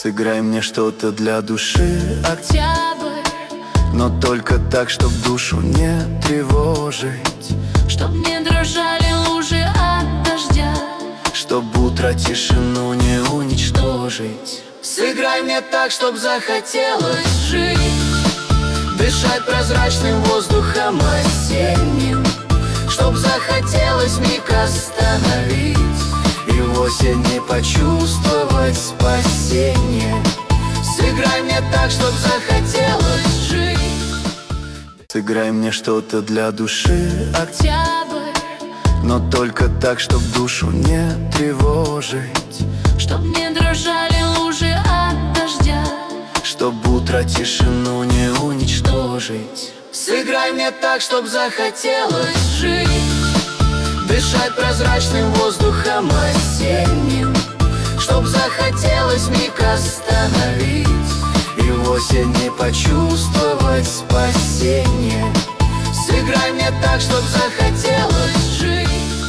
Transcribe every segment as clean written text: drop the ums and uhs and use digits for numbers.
Сыграй мне что-то для души, Октябрь, но только так, чтоб душу не тревожить, чтоб не дрожали лужи от дождя, чтоб утро тишину не уничтожить. Сыграй мне так, чтоб захотелось жить, Дышать прозрачным воздухом осенним, чтоб захотелось миг остановить и в осени почувствовать спасение. Сыграй мне так, чтоб захотелось жить. Сыграй мне что-то для души, Октябрь, но только так, чтоб душу не тревожить, чтоб не дрожали лужи от дождя, чтоб утро тишину не уничтожить. Сыграй мне так, чтоб захотелось жить, Дышать прозрачным воздухом осенним, чтоб захотелось миг остановить и в осени почувствовать спасение. Сыграй мне так, чтоб захотелось жить.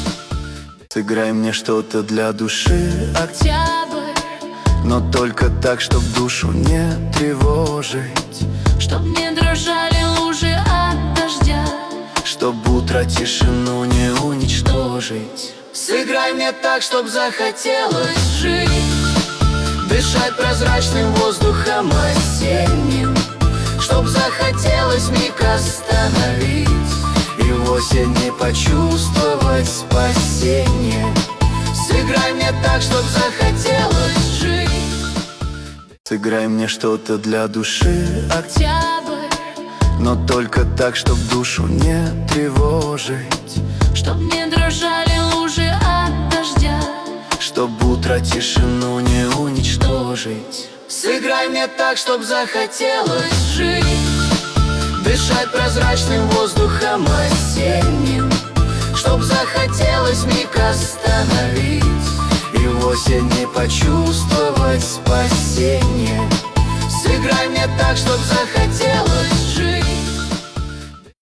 Сыграй мне что-то для души, Октябрь, но только так, чтоб душу не тревожить, чтоб не дрожали лужи от дождя, чтоб утро тишину не уничтожить. Сыграй мне так, чтоб захотелось жить, Дышать прозрачным воздухом осенним, чтоб захотелось миг остановить и в осени почувствовать спасение. Сыграй мне так, чтоб захотелось жить. Сыграй мне что-то для души, Октябрь, но только так, чтоб душу не тревожить, чтоб не дрожали лужи от дождя, чтоб утро тишину не уничтожить. Сыграй мне так, чтоб захотелось жить, Дышать прозрачным воздухом осенним, чтоб захотелось миг остановить и в осени почувствовать спасение. Сыграй мне так, чтоб захотелось